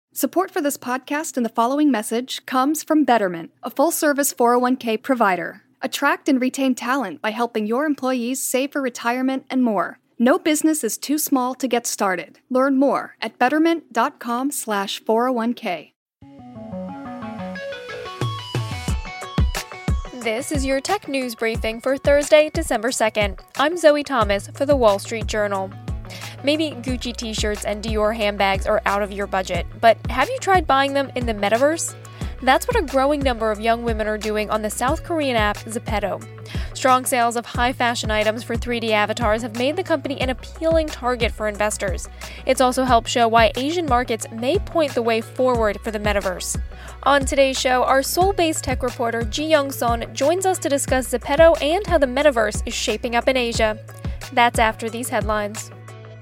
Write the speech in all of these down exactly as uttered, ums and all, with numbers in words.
Support for this podcast and the following message comes from Betterment, a full-service four oh one k provider. Attract and retain talent by helping your employees save for retirement and more. No business is too small to get started. Learn more at betterment.com slash 401k. This is your tech news briefing for Thursday, December second. I'm Zoe Thomas for The Wall Street Journal. Maybe Gucci t-shirts and Dior handbags are out of your budget, but have you tried buying them in the metaverse? That's what a growing number of young women are doing on the South Korean app Zepeto. Strong sales of high-fashion items for three D avatars have made the company an appealing target for investors. It's also helped show why Asian markets may point the way forward for the metaverse. On today's show, our Seoul-based tech reporter Ji Young-sun joins us to discuss Zepeto and how the metaverse is shaping up in Asia. That's after these headlines.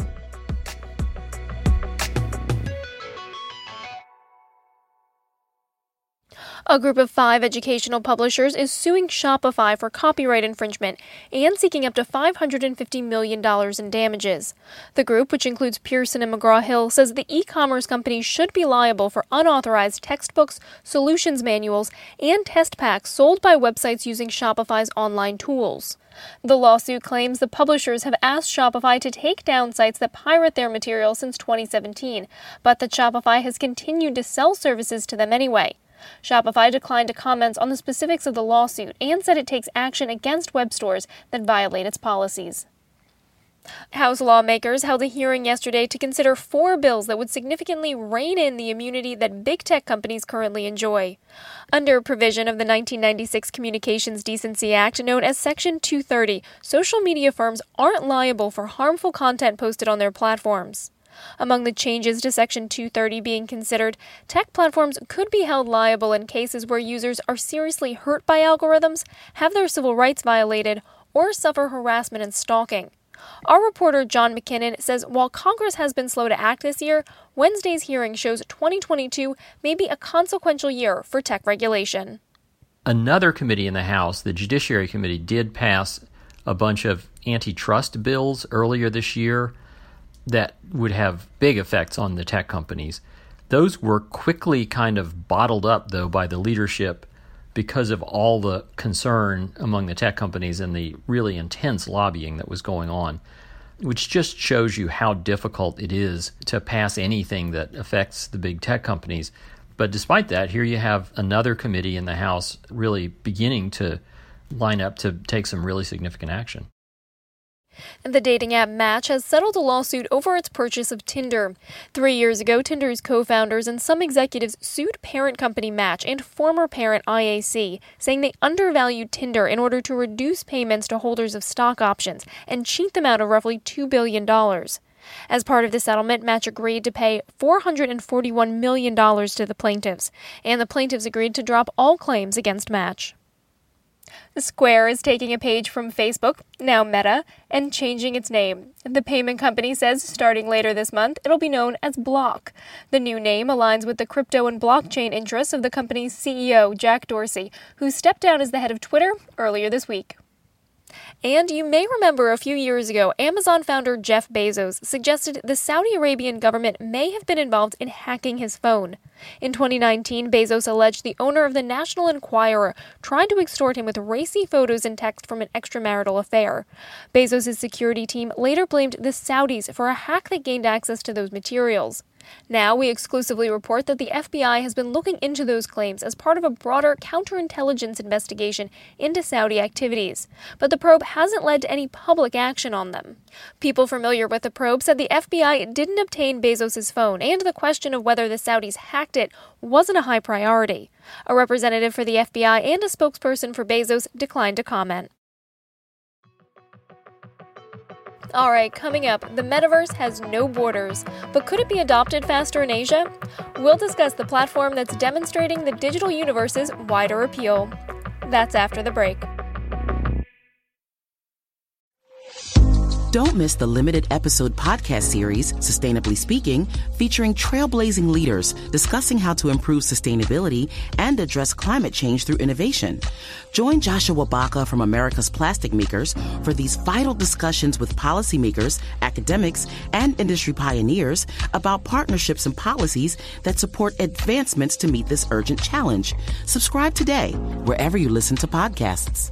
A group of five educational publishers is suing Shopify for copyright infringement and seeking up to five hundred fifty million dollars in damages. The group, which includes Pearson and McGraw-Hill, says the e-commerce company should be liable for unauthorized textbooks, solutions manuals, and test packs sold by websites using Shopify's online tools. The lawsuit claims the publishers have asked Shopify to take down sites that pirate their material since twenty seventeen, but that Shopify has continued to sell services to them anyway. Shopify declined to comment on the specifics of the lawsuit and said it takes action against web stores that violate its policies. House lawmakers held a hearing yesterday to consider four bills that would significantly rein in the immunity that big tech companies currently enjoy. Under a provision of the nineteen ninety-six Communications Decency Act known as Section two thirty, social media firms aren't liable for harmful content posted on their platforms. Among the changes to Section two thirty being considered, tech platforms could be held liable in cases where users are seriously hurt by algorithms, have their civil rights violated, or suffer harassment and stalking. Our reporter John McKinnon says while Congress has been slow to act this year, Wednesday's hearing shows twenty twenty-two may be a consequential year for tech regulation. Another committee in the House, the Judiciary Committee, did pass a bunch of antitrust bills earlier this year that would have big effects on the tech companies. Those were quickly kind of bottled up, though, by the leadership because of all the concern among the tech companies and the really intense lobbying that was going on, which just shows you how difficult it is to pass anything that affects the big tech companies. But despite that, here you have another committee in the House really beginning to line up to take some really significant action. The dating app Match has settled a lawsuit over its purchase of Tinder. Three years ago, Tinder's co-founders and some executives sued parent company Match and former parent I A C, saying they undervalued Tinder in order to reduce payments to holders of stock options and cheat them out of roughly two billion dollars. As part of the settlement, Match agreed to pay four hundred forty-one million dollars to the plaintiffs, and the plaintiffs agreed to drop all claims against Match. Square is taking a page from Facebook, now Meta, and changing its name. The payment company says starting later this month, it'll be known as Block. The new name aligns with the crypto and blockchain interests of the company's C E O, Jack Dorsey, who stepped down as the head of Twitter earlier this week. And you may remember a few years ago, Amazon founder Jeff Bezos suggested the Saudi Arabian government may have been involved in hacking his phone. In twenty nineteen, Bezos alleged the owner of the National Enquirer tried to extort him with racy photos and text from an extramarital affair. Bezos' security team later blamed the Saudis for a hack that gained access to those materials. Now, we exclusively report that the F B I has been looking into those claims as part of a broader counterintelligence investigation into Saudi activities, but the probe hasn't led to any public action on them. People familiar with the probe said the F B I didn't obtain Bezos' phone, and the question of whether the Saudis hacked it wasn't a high priority. A representative for the F B I and a spokesperson for Bezos declined to comment. All right, coming up, the metaverse has no borders, but could it be adopted faster in Asia? We'll discuss the platform that's demonstrating the digital universe's wider appeal. That's after the break. Don't miss the limited episode podcast series, Sustainably Speaking, featuring trailblazing leaders discussing how to improve sustainability and address climate change through innovation. Join Joshua Baca from America's Plastic Makers for these vital discussions with policymakers, academics, and industry pioneers about partnerships and policies that support advancements to meet this urgent challenge. Subscribe today, wherever you listen to podcasts.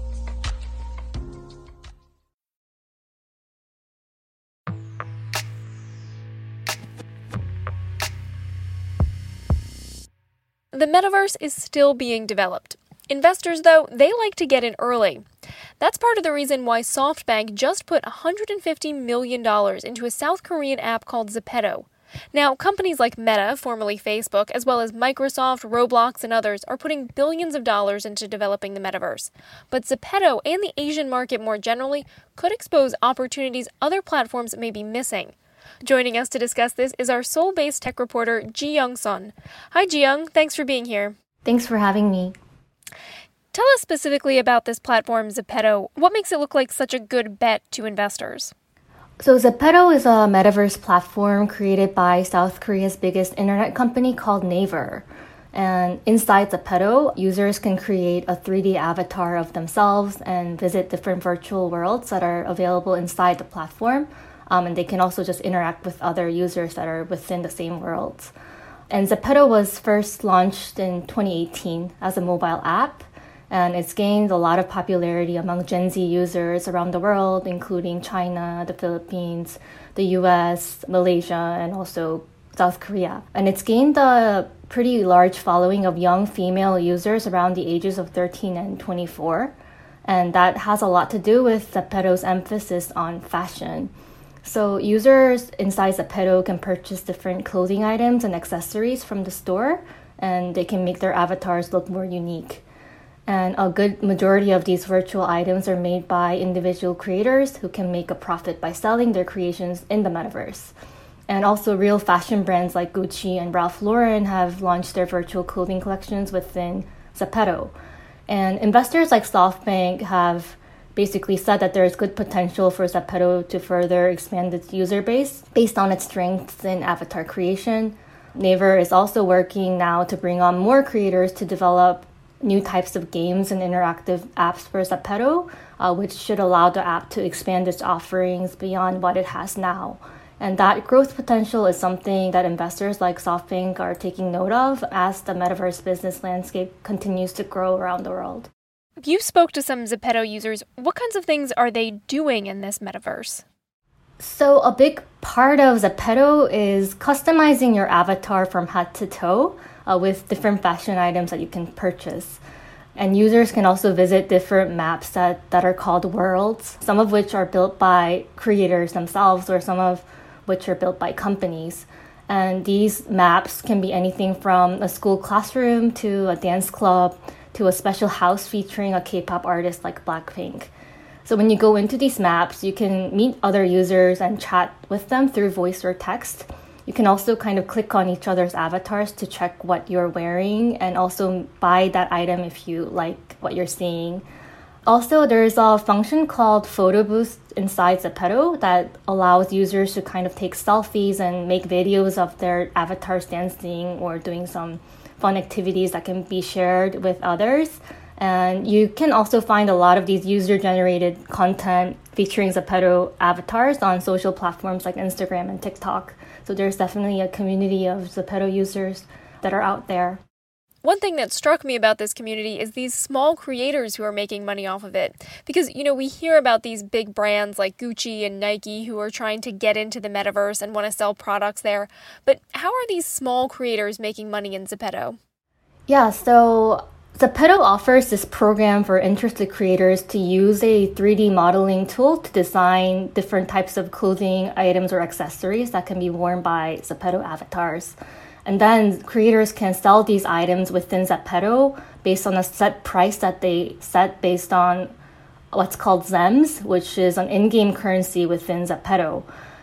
The metaverse is still being developed. Investors, though, they like to get in early. That's part of the reason why SoftBank just put one hundred fifty million dollars into a South Korean app called Zepeto. Now, companies like Meta, formerly Facebook, as well as Microsoft, Roblox, and others are putting billions of dollars into developing the metaverse. But Zepeto and the Asian market more generally could expose opportunities other platforms may be missing. Joining us to discuss this is our Seoul-based tech reporter, Ji-Young Son. Hi, Ji-Young. Thanks for being here. Thanks for having me. Tell us specifically about this platform, Zepeto. What makes it look like such a good bet to investors? So Zepeto is a metaverse platform created by South Korea's biggest internet company called Naver. And inside Zepeto, users can create a three D avatar of themselves and visit different virtual worlds that are available inside the platform. Um, and they can also just interact with other users that are within the same worlds. And Zepeto was first launched in twenty eighteen as a mobile app, and it's gained a lot of popularity among Gen Z users around the world, including China, the Philippines, the U S, Malaysia, and also South Korea. And it's gained a pretty large following of young female users around the ages of thirteen and twenty-four. And that has a lot to do with Zepeto's emphasis on fashion. So users inside Zepeto can purchase different clothing items and accessories from the store, and they can make their avatars look more unique. And a good majority of these virtual items are made by individual creators who can make a profit by selling their creations in the metaverse. And also real fashion brands like Gucci and Ralph Lauren have launched their virtual clothing collections within Zepeto. And investors like SoftBank have basically said that there is good potential for Zepeto to further expand its user base based on its strengths in avatar creation. Naver is also working now to bring on more creators to develop new types of games and interactive apps for Zepeto, uh, which should allow the app to expand its offerings beyond what it has now. And that growth potential is something that investors like SoftBank are taking note of as the metaverse business landscape continues to grow around the world. You spoke to some Zepeto users. What kinds of things are they doing in this metaverse? So a big part of Zepeto is customizing your avatar from head to toe uh, with different fashion items that you can purchase. And users can also visit different maps that, that are called worlds, some of which are built by creators themselves or some of which are built by companies. And these maps can be anything from a school classroom to a dance club to a special house featuring a K-pop artist like Blackpink. So when you go into these maps, you can meet other users and chat with them through voice or text. You can also kind of click on each other's avatars to check what you're wearing and also buy that item if you like what you're seeing. Also, there's a function called Photo Boost inside Zepeto that allows users to kind of take selfies and make videos of their avatars dancing or doing some fun activities that can be shared with others. And you can also find a lot of these user-generated content featuring Zepeto avatars on social platforms like Instagram and TikTok. So there's definitely a community of Zepeto users that are out there. One thing that struck me about this community is these small creators who are making money off of it. Because, you know, we hear about these big brands like Gucci and Nike who are trying to get into the metaverse and want to sell products there. But how are these small creators making money in Zepeto? Yeah, so Zepeto offers this program for interested creators to use a three D modeling tool to design different types of clothing items or accessories that can be worn by Zepeto avatars. And then creators can sell these items within Zepeto based on a set price that they set based on what's called Zems, which is an in-game currency within Zepeto.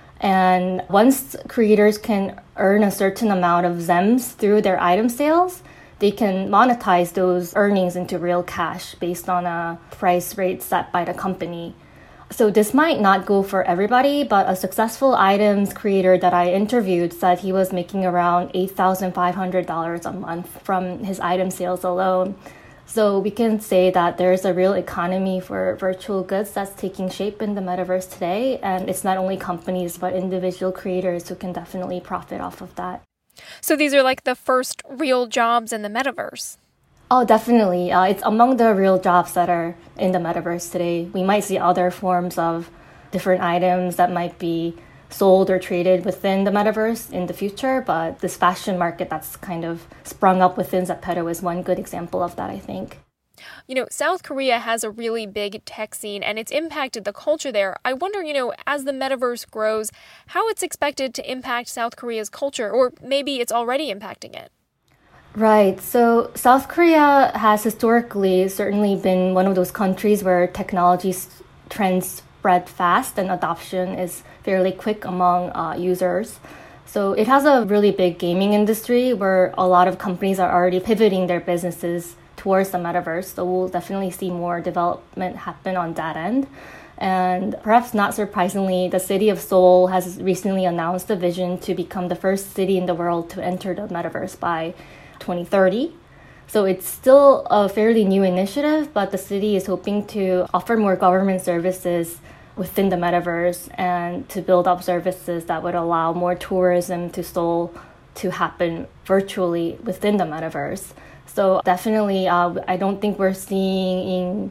And once creators can earn a certain amount of Zems through their item sales, they can monetize those earnings into real cash based on a price rate set by the company. So this might not go for everybody, but a successful items creator that I interviewed said he was making around eight thousand five hundred dollars a month from his item sales alone. So we can say that there's a real economy for virtual goods that's taking shape in the metaverse today. And it's not only companies, but individual creators who can definitely profit off of that. So these are like the first real jobs in the metaverse. Oh, definitely. Uh, it's among the real jobs that are in the metaverse today. We might see other forms of different items that might be sold or traded within the metaverse in the future, but this fashion market that's kind of sprung up within Zepeto is one good example of that, I think. You know, South Korea has a really big tech scene and it's impacted the culture there. I wonder, you know, as the metaverse grows, how it's expected to impact South Korea's culture, or maybe it's already impacting it. Right. So South Korea has historically certainly been one of those countries where technology trends spread fast and adoption is fairly quick among uh, users. So it has a really big gaming industry where a lot of companies are already pivoting their businesses towards the metaverse. So we'll definitely see more development happen on that end. And perhaps not surprisingly, the city of Seoul has recently announced a vision to become the first city in the world to enter the metaverse by twenty thirty. So it's still a fairly new initiative, but the city is hoping to offer more government services within the metaverse and to build up services that would allow more tourism to Seoul to happen virtually within the metaverse. So definitely, uh, I don't think we're seeing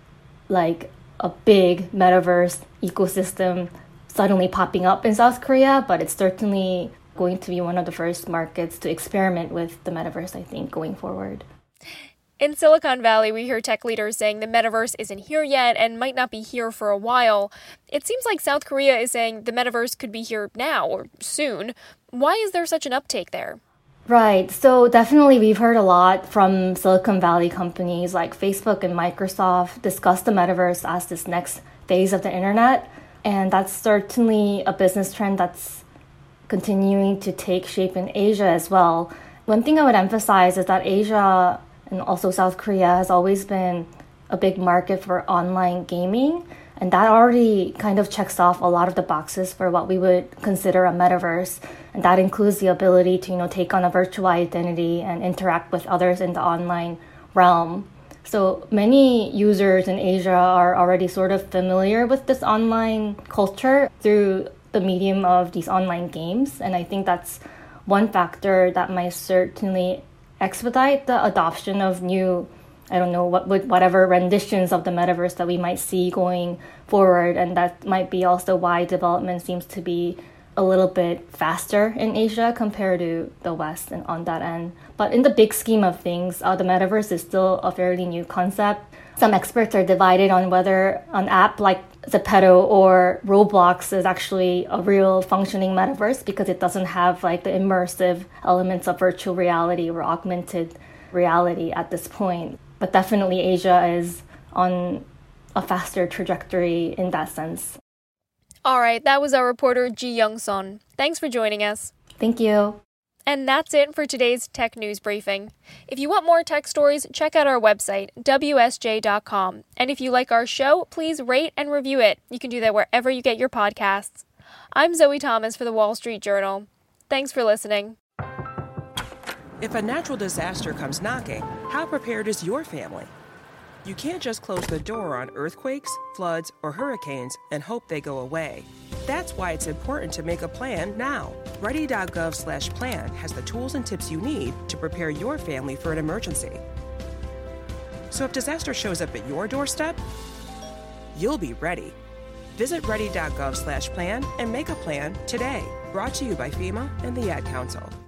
like a big metaverse ecosystem suddenly popping up in South Korea, but it's certainly going to be one of the first markets to experiment with the metaverse, I think, going forward. In Silicon Valley, we hear tech leaders saying the metaverse isn't here yet and might not be here for a while. It seems like South Korea is saying the metaverse could be here now or soon. Why is there such an uptake there? Right. So definitely we've heard a lot from Silicon Valley companies like Facebook and Microsoft discuss the metaverse as this next phase of the internet. And that's certainly a business trend that's continuing to take shape in Asia as well. One thing I would emphasize is that Asia and also South Korea has always been a big market for online gaming. And that already kind of checks off a lot of the boxes for what we would consider a metaverse. And that includes the ability to, you know, take on a virtual identity and interact with others in the online realm. So many users in Asia are already sort of familiar with this online culture through the medium of these online games. And I think that's one factor that might certainly expedite the adoption of new, I don't know, what whatever renditions of the metaverse that we might see going forward. And that might be also why development seems to be a little bit faster in Asia compared to the West and on that end. But in the big scheme of things, uh, the metaverse is still a fairly new concept. Some experts are divided on whether an app like Zepeto or Roblox is actually a real functioning metaverse because it doesn't have like the immersive elements of virtual reality or augmented reality at this point. But definitely Asia is on a faster trajectory in that sense. All right, that was our reporter Ji Young-sun. Thanks for joining us. Thank you. And that's it for today's Tech News Briefing. If you want more tech stories, check out our website, W S J dot com. And if you like our show, please rate and review it. You can do that wherever you get your podcasts. I'm Zoe Thomas for the Wall Street Journal. Thanks for listening. If a natural disaster comes knocking, how prepared is your family? You can't just close the door on earthquakes, floods, or hurricanes and hope they go away. That's why it's important to make a plan now. Ready.gov slash plan has the tools and tips you need to prepare your family for an emergency. So if disaster shows up at your doorstep, you'll be ready. Visit ready.gov slash plan and make a plan today. Brought to you by FEMA and the Ad Council.